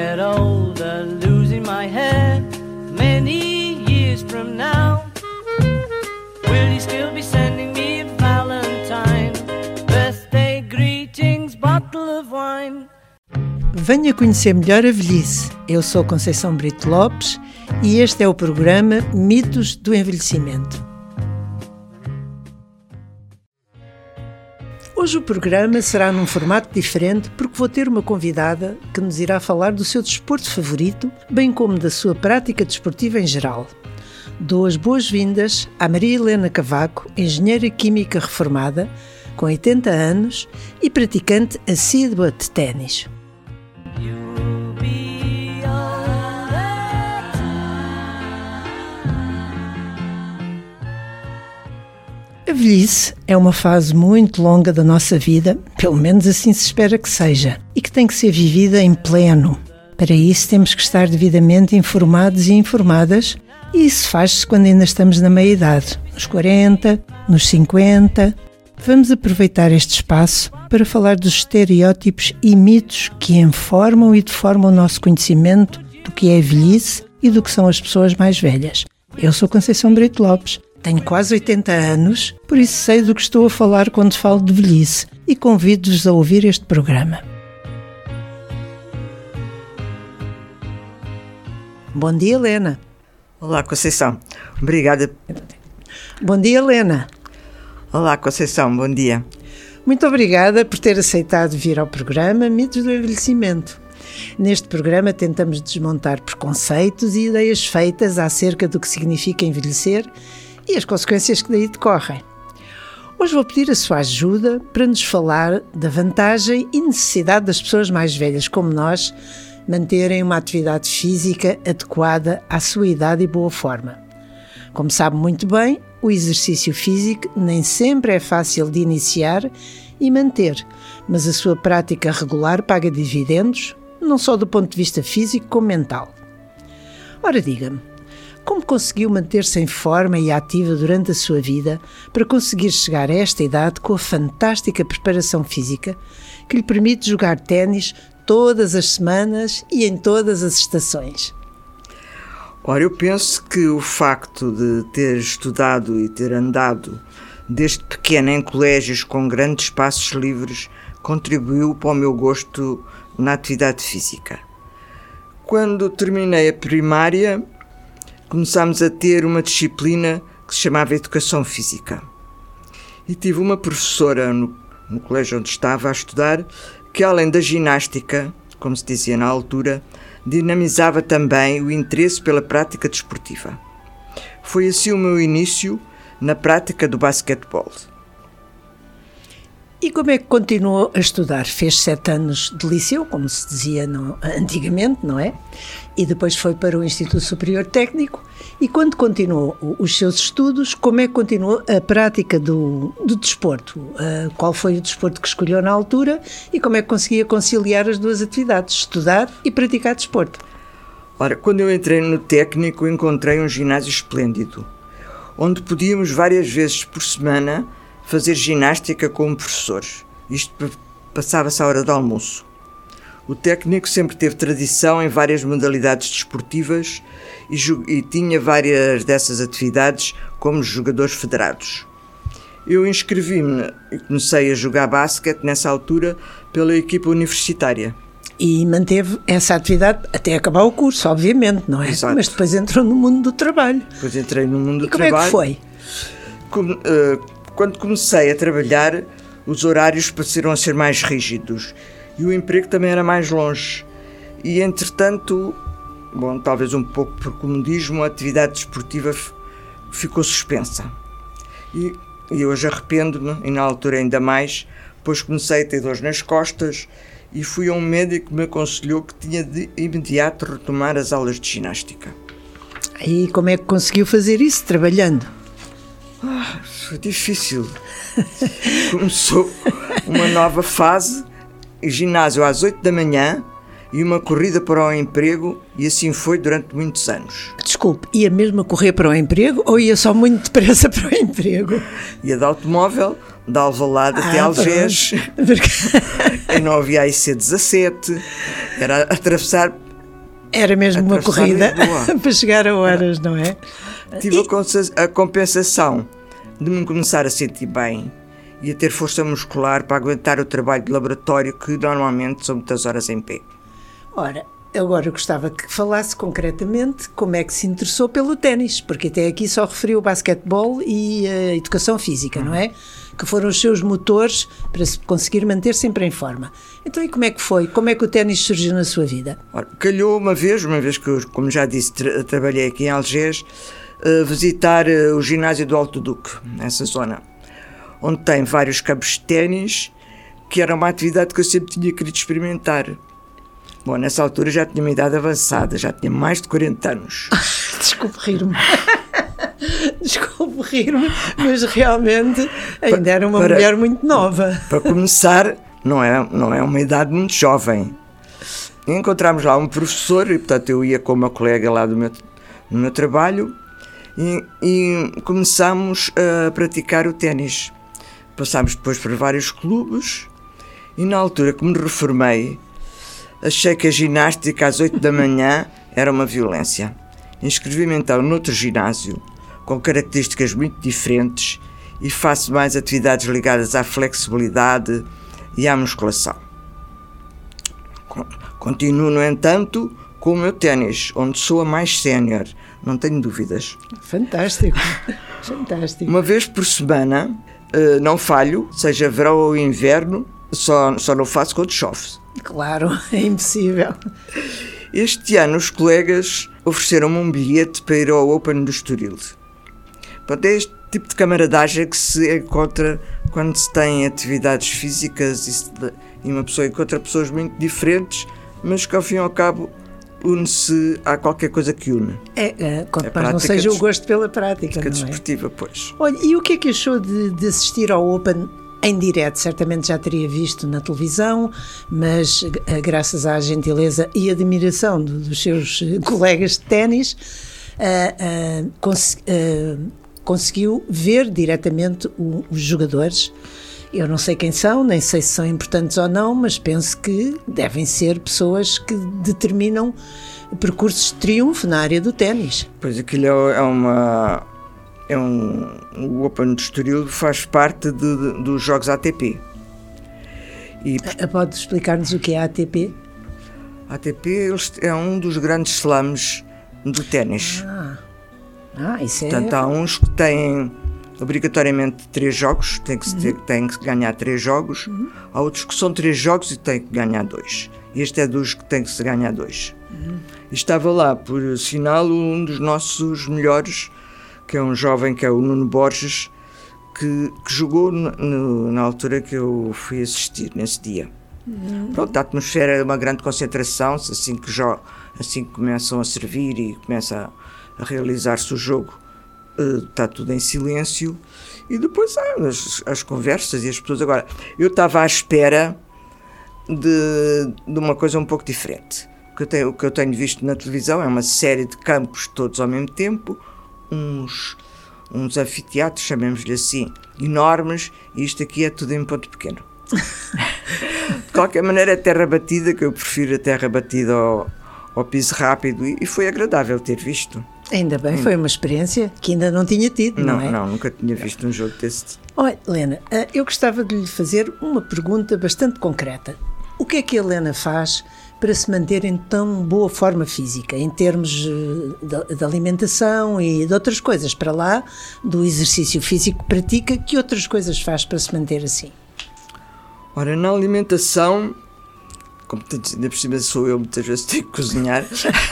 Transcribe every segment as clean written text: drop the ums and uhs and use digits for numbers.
get older, losing my hair many years from now, will you still be sending me a Valentine? Birthday greetings, bottle of wine. Venha conhecer melhor a velhice. Eu sou Conceição Brito Lopes e este é o programa Mitos do Envelhecimento. Hoje o programa será num formato diferente porque vou ter uma convidada que nos irá falar do seu desporto favorito, bem como da sua prática desportiva em geral. Dou as boas-vindas à Maria Helena Cavaco, engenheira química reformada, com 80 anos e praticante assídua de ténis. A velhice é uma fase muito longa da nossa vida, pelo menos assim se espera que seja, e que tem que ser vivida em pleno. Para isso temos que estar devidamente informados e informadas, e isso faz-se quando ainda estamos na meia-idade, nos 40, nos 50. Vamos aproveitar este espaço para falar dos estereótipos e mitos que informam e deformam o nosso conhecimento do que é a velhice e do que são as pessoas mais velhas. Eu sou Conceição Brito Lopes. Tenho quase 80 anos, por isso sei do que estou a falar quando falo de velhice e convido-vos a ouvir este programa. Bom dia, Helena. Olá, Conceição. Obrigada. Bom dia, Helena. Olá, Conceição. Bom dia. Muito obrigada por ter aceitado vir ao programa Mitos do Envelhecimento. Neste programa tentamos desmontar preconceitos e ideias feitas acerca do que significa envelhecer e as consequências que daí decorrem. Hoje vou pedir a sua ajuda para nos falar da vantagem e necessidade das pessoas mais velhas como nós manterem uma atividade física adequada à sua idade e boa forma. Como sabe muito bem, o exercício físico nem sempre é fácil de iniciar e manter, mas a sua prática regular paga dividendos, não só do ponto de vista físico como mental. Ora, diga-me, como conseguiu manter-se em forma e ativa durante a sua vida para conseguir chegar a esta idade com a fantástica preparação física que lhe permite jogar ténis todas as semanas e em todas as estações? Ora, eu penso que o facto de ter estudado e ter andado desde pequena em colégios com grandes espaços livres contribuiu para o meu gosto na atividade física. Quando terminei a primária, começámos a ter uma disciplina que se chamava Educação Física. E tive uma professora no colégio onde estava a estudar que, além da ginástica, como se dizia na altura, dinamizava também o interesse pela prática desportiva. Foi assim o meu início na prática do basquetebol. E como é que continuou a estudar? Fez 7 anos de liceu, como se dizia antigamente, não é? E depois foi para o Instituto Superior Técnico. E quando continuou os seus estudos, como é que continuou a prática do desporto? Qual foi o desporto que escolheu na altura e como é que conseguia conciliar as duas atividades, estudar e praticar desporto? Ora, quando eu entrei no técnico, encontrei um ginásio esplêndido, onde podíamos várias vezes por semana fazer ginástica com professores. Isto passava-se à hora do almoço. O técnico sempre teve tradição em várias modalidades desportivas e tinha várias dessas atividades como jogadores federados. Eu inscrevi-me e comecei a jogar basquete nessa altura pela equipa universitária. E manteve essa atividade até acabar o curso, obviamente, não é? Exato. Mas depois entrou no mundo do trabalho. Depois entrei no mundo do trabalho. E como é que foi? Quando comecei a trabalhar, os horários passaram a ser mais rígidos e o emprego também era mais longe. E, entretanto, talvez um pouco por comodismo, a atividade desportiva ficou suspensa. E hoje arrependo-me, e na altura ainda mais, pois comecei a ter dores nas costas e fui a um médico que me aconselhou que tinha de imediato retomar as aulas de ginástica. E como é que conseguiu fazer isso? Trabalhando? Foi difícil. Começou uma nova fase, ginásio às 8 da manhã e uma corrida para o emprego, e assim foi durante muitos anos. Desculpe, ia mesmo a correr para o emprego ou ia só muito depressa para o emprego? Ia de automóvel, de Alvalade até Algés, e não havia IC17, era atravessar Era mesmo uma corrida para chegar a horas, não é? Tive a compensação de me começar a sentir bem e a ter força muscular para aguentar o trabalho de laboratório, que normalmente são muitas horas em pé. Ora, agora eu gostava que falasse concretamente como é que se interessou pelo ténis, porque até aqui só referiu o basquetebol e a educação física, não é? Que foram os seus motores para se conseguir manter sempre em forma. Então, e como é que foi? Como é que o ténis surgiu na sua vida? Ora, calhou uma vez que eu, como já disse, trabalhei aqui em Algés, visitar o ginásio do Alto Duque, nessa zona, onde tem vários campos de ténis, que era uma atividade que eu sempre tinha querido experimentar. Bom, nessa altura já tinha uma idade avançada, já tinha mais de 40 anos. Desculpe rir-me. Desculpe rir-me, mas realmente ainda era uma mulher muito nova. Para começar, não é uma idade muito jovem. Encontramos lá um professor, e portanto eu ia com uma colega lá do meu trabalho, e começámos a praticar o ténis. Passámos depois por vários clubes, e na altura que me reformei, achei que a ginástica às 8 da manhã era uma violência. Inscrevi-me então noutro ginásio, com características muito diferentes, e faço mais atividades ligadas à flexibilidade e à musculação. Continuo, no entanto, com o meu ténis, onde sou a mais sénior, não tenho dúvidas. Fantástico, fantástico. Uma vez por semana, não falho, seja verão ou inverno, só não faço quando chove. Claro, é impossível. Este ano os colegas ofereceram-me um bilhete para ir ao Open do Estoril. Portanto, é este tipo de camaradagem que se encontra quando se tem atividades físicas e uma pessoa encontra pessoas muito diferentes, mas que ao fim e ao cabo une-se a qualquer coisa que une. Quanto mais não seja o gosto pela prática, não é? Desportiva, pois. Olha, e o que é que achou de assistir ao Open em direto? Certamente já teria visto na televisão, mas graças à gentileza e admiração dos seus colegas de ténis, conseguiu ver diretamente os jogadores. Eu não sei quem são, nem sei se são importantes ou não, mas penso que devem ser pessoas que determinam percursos de triunfo na área do ténis. Pois aquilo o Open de Estoril faz parte dos Jogos ATP. Pode explicar-nos o que é a ATP? A ATP é um dos grandes slams do ténis. Isso é... Portanto, há uns que têm obrigatoriamente 3 jogos, têm que ganhar 3 jogos. Há outros que são 3 jogos e têm que ganhar 2. Este é dos que tem que se ganhar 2. E estava lá, por sinal, um dos nossos melhores, que é um jovem, que é o Nuno Borges, que jogou na altura que eu fui assistir, nesse dia. Pronto, a atmosfera é uma grande concentração, assim que começam a servir e começa a realizar-se o jogo, está tudo em silêncio, e depois há as conversas e as pessoas. Agora, eu estava à espera de uma coisa um pouco diferente. O que eu tenho visto na televisão é uma série de campos todos ao mesmo tempo, uns anfiteatros, chamemos-lhe assim, enormes, e isto aqui é tudo em ponto pequeno. De qualquer maneira, é terra batida, que eu prefiro a terra batida ao piso rápido, e foi agradável ter visto. Ainda bem, foi uma experiência que ainda não tinha tido, não é? Não, nunca tinha visto um jogo desse. Olha, Helena, eu gostava de lhe fazer uma pergunta bastante concreta. O que é que a Helena faz para se manter em tão boa forma física, em termos de alimentação e de outras coisas, para lá do exercício físico que pratica? Que outras coisas faz para se manter assim? Ora, na alimentação, como ainda por cima sou eu, muitas vezes tenho que cozinhar,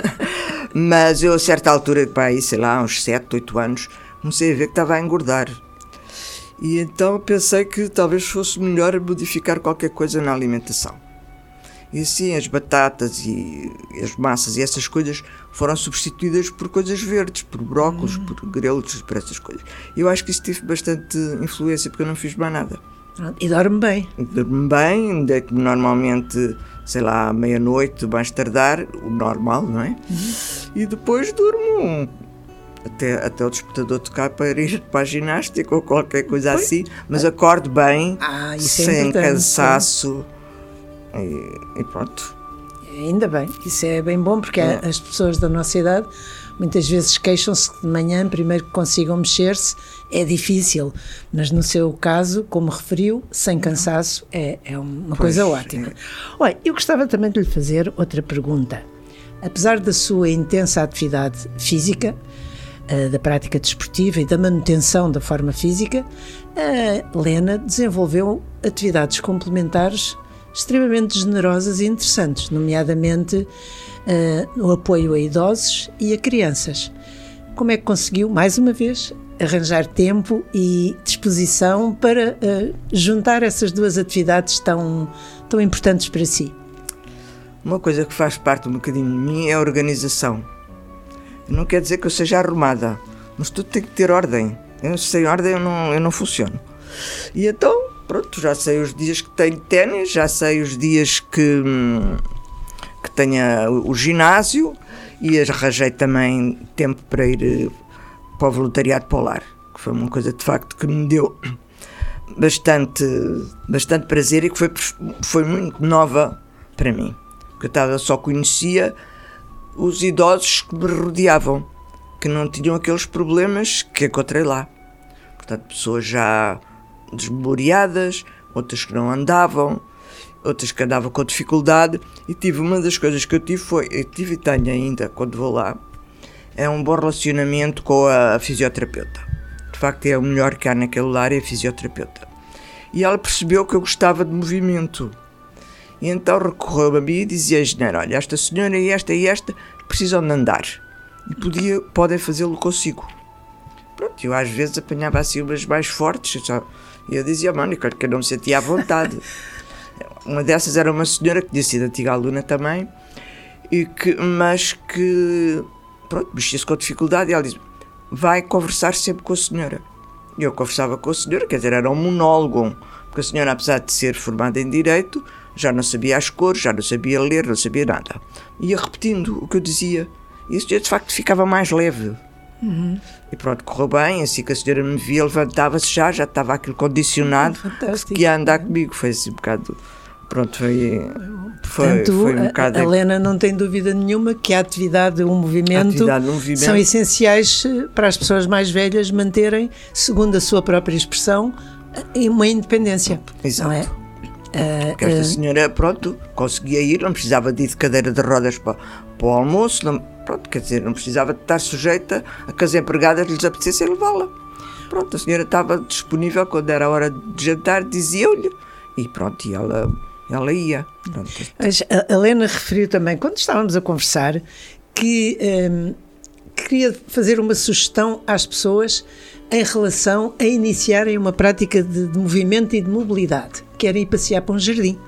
mas eu a certa altura, sei lá, uns 7, 8 anos, comecei a ver que estava a engordar. E então pensei que talvez fosse melhor modificar qualquer coisa na alimentação. E assim as batatas e as massas e essas coisas foram substituídas por coisas verdes, por brócolos, por grelos, por essas coisas. E eu acho que isso teve bastante influência, porque eu não fiz mais nada. E dorme bem? Dorme bem, deito-me normalmente, sei lá, à meia-noite, mais tardar, o normal, não é? E depois durmo até o despertador tocar para ir para a ginástica ou qualquer coisa assim, mas acordo bem, sem cansaço. E pronto. Ainda bem, isso é bem bom, porque as pessoas da nossa idade muitas vezes queixam-se que de manhã, primeiro que consigam mexer-se, é difícil, mas no seu caso, como referiu, sem cansaço, é uma coisa ótima. Olha, eu gostava também de lhe fazer outra pergunta. Apesar da sua intensa atividade física, da prática desportiva e da manutenção da forma física, a Lena desenvolveu atividades complementares extremamente generosas e interessantes, nomeadamente o apoio a idosos e a crianças. Como é que conseguiu, mais uma vez, arranjar tempo e disposição para juntar essas duas atividades tão importantes para si? Uma coisa que faz parte um bocadinho de mim é a organização. Não quer dizer que eu seja arrumada, mas tudo tem que ter ordem. Sem ordem eu não funciono. E então, pronto, já sei os dias que tenho ténis, já sei os dias que tenha o ginásio, e arranjei também tempo para ir para o voluntariado polar, que foi uma coisa de facto que me deu bastante prazer e que foi muito nova para mim, porque eu só conhecia os idosos que me rodeavam, que não tinham aqueles problemas que encontrei lá. Portanto, pessoas já desmemoriadas, outras que não andavam, outras que andavam com dificuldade, e uma das coisas que eu tive e tenho ainda quando vou lá, é um bom relacionamento com a fisioterapeuta. De facto, é o melhor que há naquele lar, é a fisioterapeuta. E ela percebeu que eu gostava de movimento. E então recorreu a mim e dizia: engenheiro, olha, esta senhora e esta precisam de andar. E podem fazê-lo consigo. Pronto, eu às vezes apanhava assim umas mais fortes, e eu dizia: mano, que eu não me sentia à vontade. Uma dessas era uma senhora que tinha sido antiga aluna também, mas que pronto, mexia-se com dificuldade, e ela disse: vai conversar sempre com a senhora. E eu conversava com a senhora, quer dizer, era um monólogo, porque a senhora, apesar de ser formada em Direito, já não sabia as cores, já não sabia ler, não sabia nada. Ia repetindo o que eu dizia, e isso de facto ficava mais leve. E pronto, correu bem. Assim que a senhora me via, levantava-se, já estava aquilo condicionado, que ia andar comigo. Foi assim um bocado. Pronto, Portanto, foi um bocado. A Lena não tem dúvida nenhuma que a atividade e o movimento são essenciais para as pessoas mais velhas manterem, segundo a sua própria expressão, uma independência. Exato. Não é? Porque esta senhora, pronto, conseguia ir, não precisava de ir de cadeira de rodas para o almoço, pronto, quer dizer, não precisava de estar sujeita a que as empregadas lhes apetecessem levá-la. Pronto, a senhora estava disponível quando era a hora de jantar, dizia-lhe, e pronto, e ela ia. Pronto. Mas a Lena referiu também, quando estávamos a conversar, que queria fazer uma sugestão às pessoas em relação a iniciarem uma prática de movimento e de mobilidade. Querem ir passear para um jardim.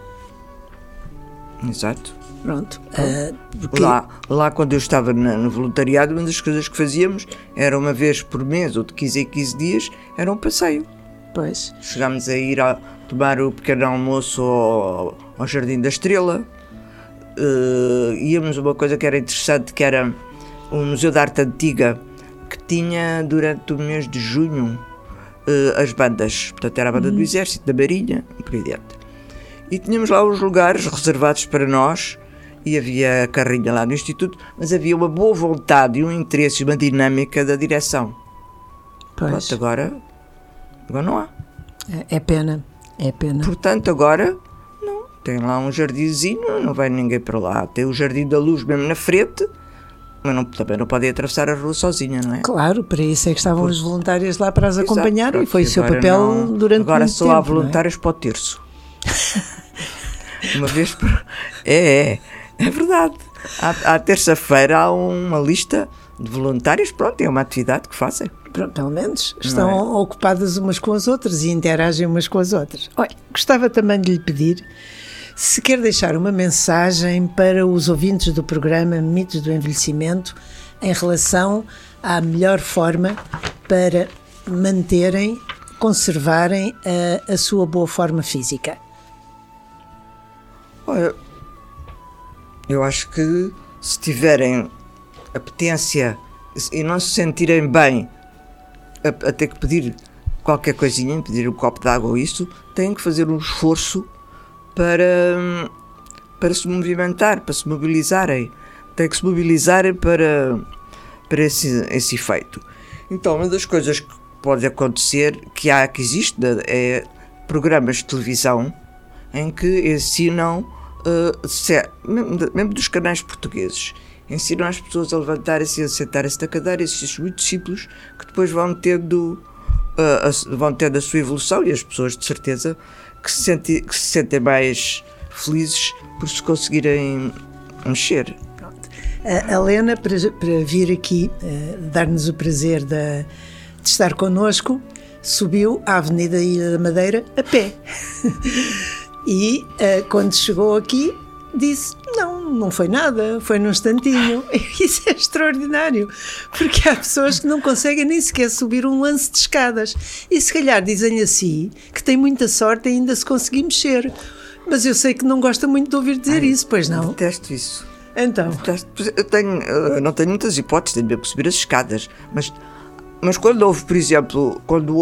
Exato. Pronto. Lá quando eu estava no voluntariado, uma das coisas que fazíamos era uma vez por mês, ou de 15 em 15 dias, era um passeio. Pois. Chegámos a ir a tomar o pequeno almoço ao Jardim da Estrela. Íamos a uma coisa que era interessante, que era um Museu de Arte Antiga, que tinha durante o mês de junho as bandas. Portanto, era a banda do Exército, da Marinha, e por aí dentro. E tínhamos lá os lugares reservados para nós, e havia a carrinha lá no Instituto, mas havia uma boa vontade e um interesse e uma dinâmica da direção. Pois. Pronto, agora não há. É pena. Portanto, agora não. Tem lá um jardinzinho, não vai ninguém para lá. Tem o Jardim da Luz mesmo na frente, mas também não podem atravessar a rua sozinha, não é? Claro, para isso é que estavam os voluntários lá para as acompanhar. Exato, e foi o seu papel durante agora muito tempo. Agora só há voluntários para o terço. Uma vez por... É verdade. À terça-feira há uma lista de voluntários, pronto, é uma atividade que fazem. Pronto, pelo menos estão ocupadas umas com as outras e interagem umas com as outras. Olha, gostava também de lhe pedir se quer deixar uma mensagem para os ouvintes do programa Mitos do Envelhecimento em relação à melhor forma para manterem, conservarem a sua boa forma física. Olha, eu acho que se tiverem apetência e não se sentirem bem a ter que pedir qualquer coisinha, pedir um copo de água ou isso, têm que fazer um esforço para para se movimentar, para se mobilizarem. Têm que se mobilizar para esse efeito. Então, uma das coisas que pode acontecer, que existe, é programas de televisão em que ensinam, mesmo dos canais portugueses, ensinam as pessoas a levantarem-se e a sentarem-se da cadeira, esses muito simples, que depois vão tendo a sua evolução, e as pessoas, de certeza, que se sentem mais felizes por se conseguirem mexer. A Lena, para vir aqui dar-nos o prazer de estar connosco, subiu à Avenida Ilha da Madeira a pé. E quando chegou aqui, disse: não foi nada, foi num instantinho. Isso é extraordinário, porque há pessoas que não conseguem nem sequer subir um lance de escadas. E se calhar dizem assim que tem muita sorte ainda se conseguir mexer. Mas eu sei que não gosta muito de ouvir dizer isso, pois não? Detesto isso. Então? Eu não tenho muitas hipóteses, tenho mesmo que subir as escadas. Mas quando houve, por exemplo,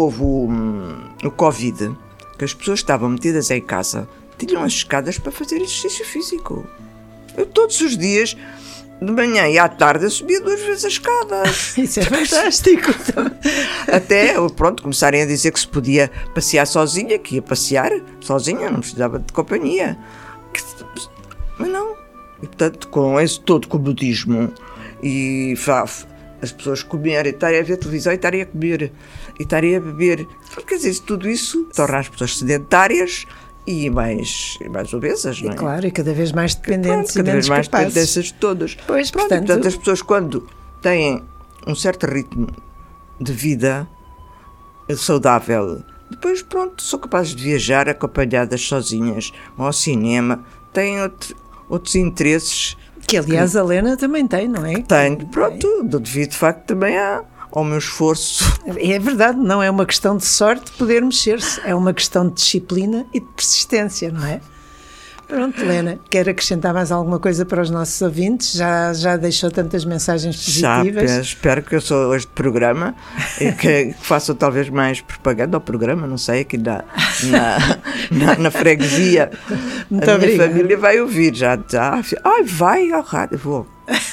o Covid, que as pessoas estavam metidas em casa, tinham as escadas para fazer exercício físico. Eu todos os dias, de manhã e à tarde, eu subia 2 vezes as escadas. Isso é fantástico. Até, pronto, começarem a dizer que se podia passear sozinha, que ia passear sozinha, não precisava de companhia. Mas não. E, portanto, com esse todo comodismo, e as pessoas comerem, estarem a ver televisão e estarem a comer, e estarem a beber. Quer dizer, tudo isso torna as pessoas sedentárias e mais obesas, não é? Claro, e cada vez mais dependentes, cada vez mais dependências de todas. Pois, portanto, as pessoas, quando têm um certo ritmo de vida saudável, depois, pronto, são capazes de viajar acompanhadas sozinhas, ou ao cinema, têm outros interesses. Que, aliás, a Lena também tem, não é? Tenho, pronto, devido, de facto, também ao meu esforço. É verdade, não é uma questão de sorte poder mexer-se, é uma questão de disciplina e de persistência, não é? Pronto, Lena, quer acrescentar mais alguma coisa para os nossos ouvintes? Já deixou tantas mensagens positivas. Já, espero que eu sou este programa e que façam talvez mais propaganda ao programa, não sei, aqui na freguesia. Muito a obrigada. Minha família vai ouvir já. Ai, vai ao rádio, vou.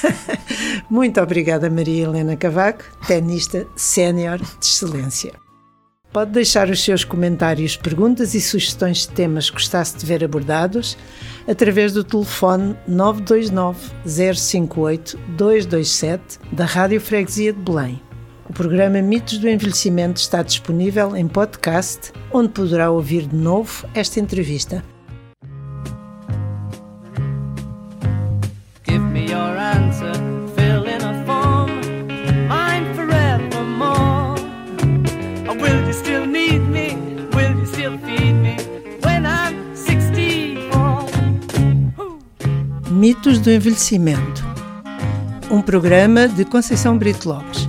Muito obrigada, Maria Helena Cavaco, tenista sénior de excelência. Pode deixar os seus comentários, perguntas e sugestões de temas que gostasse de ver abordados através do telefone 929 058 227 da Rádio Freguesia de Belém. O programa Mitos do Envelhecimento está disponível em podcast, onde poderá ouvir de novo esta entrevista. Give me your answer, fill in a form, mine forevermore. Or will you still need me? Will you still feed me when I'm 64? Mitos do Envelhecimento. Um programa de Conceição Brito Lopes.